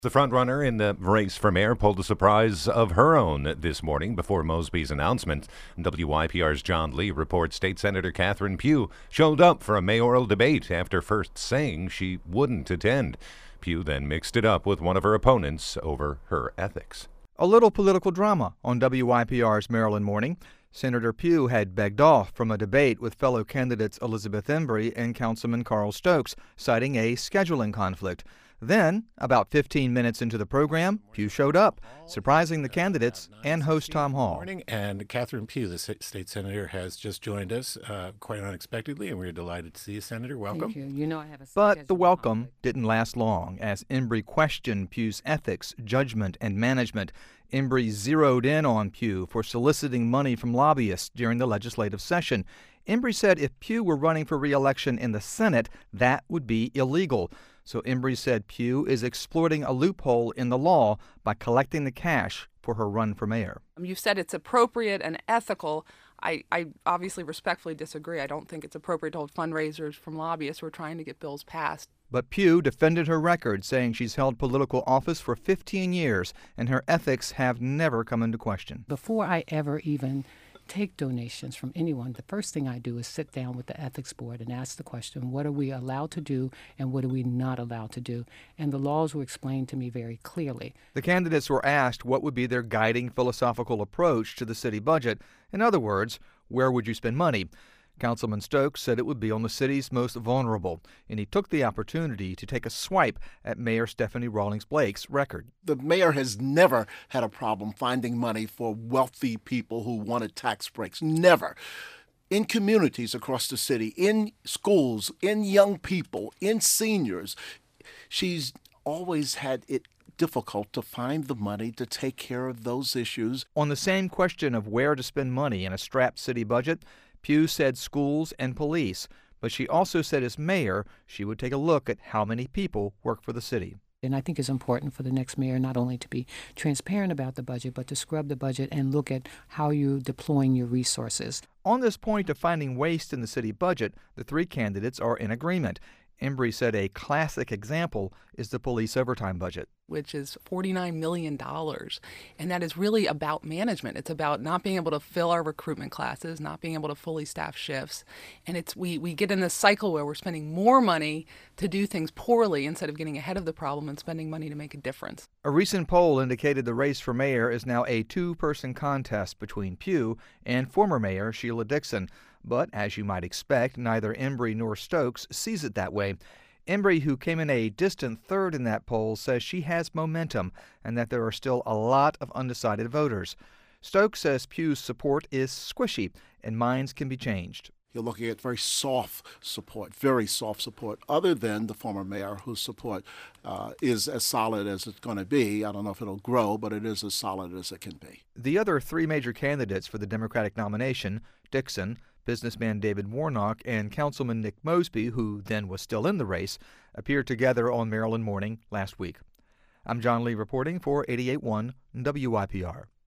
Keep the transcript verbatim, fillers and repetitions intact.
The frontrunner in the race for mayor pulled a surprise of her own this morning before Mosby's announcement. W Y P R's John Lee reports State Senator Catherine Pugh showed up for a mayoral debate after first saying she wouldn't attend. Pugh then mixed it up with one of her opponents over her ethics. A little political drama on W Y P R's Maryland Morning. Senator Pugh had begged off from a debate with fellow candidates Elizabeth Embry and Councilman Carl Stokes, citing a scheduling conflict. Then, about fifteen minutes into the program, Pugh showed up, surprising the candidates and host Tom Hall. Morning, and Catherine Pugh, the state senator, has just joined us uh, quite unexpectedly, and we're delighted to see you, Senator. Welcome. Thank you. You know I have a But the welcome didn't last long, as Embry questioned Pugh's ethics, judgment, and management. Embry zeroed in on Pugh for soliciting money from lobbyists during the legislative session. Embry said if Pugh were running for re-election in the Senate, that would be illegal. So Embry said Pugh is exploiting a loophole in the law by collecting the cash for her run for mayor. You said it's appropriate and ethical. I, I obviously respectfully disagree. I don't think it's appropriate to hold fundraisers from lobbyists who are trying to get bills passed. But Pugh defended her record, saying she's held political office for fifteen years and her ethics have never come into question. Before I ever even take donations from anyone, the first thing I do is sit down with the ethics board and ask the question, what are we allowed to do and what are we not allowed to do? And the laws were explained to me very clearly. The candidates were asked what would be their guiding philosophical approach to the city budget. In other words, where would you spend money? Councilman Stokes said it would be on the city's most vulnerable, and he took the opportunity to take a swipe at Mayor Stephanie Rawlings Blake's record. The mayor has never had a problem finding money for wealthy people who wanted tax breaks. Never. In communities across the city, in schools, in young people, in seniors, she's always had it difficult to find the money to take care of those issues. On the same question of where to spend money in a strapped city budget, Pugh said schools and police, but she also said as mayor she would take a look at how many people work for the city. And I think it's important for the next mayor not only to be transparent about the budget, but to scrub the budget and look at how you're deploying your resources. On this point of finding waste in the city budget, the three candidates are in agreement. Embry said a classic example is the police overtime budget, which is forty-nine million dollars. And that is really about management. It's about not being able to fill our recruitment classes, not being able to fully staff shifts. And it's we, we get in this cycle where we're spending more money to do things poorly instead of getting ahead of the problem and spending money to make a difference. A recent poll indicated the race for mayor is now a two-person contest between Pugh and former mayor Sheila Dixon. But, as you might expect, neither Embry nor Stokes sees it that way. Embry, who came in a distant third in that poll, says she has momentum and that there are still a lot of undecided voters. Stokes says Pugh's support is squishy and minds can be changed. You're looking at very soft support, very soft support, other than the former mayor, whose support uh, is as solid as it's going to be. I don't know if it'll grow, but it is as solid as it can be. The other three major candidates for the Democratic nomination, Dixon, businessman David Warnock, and Councilman Nick Mosby, who then was still in the race, appeared together on Maryland Morning last week. I'm John Lee reporting for eighty-eight point one W Y P R.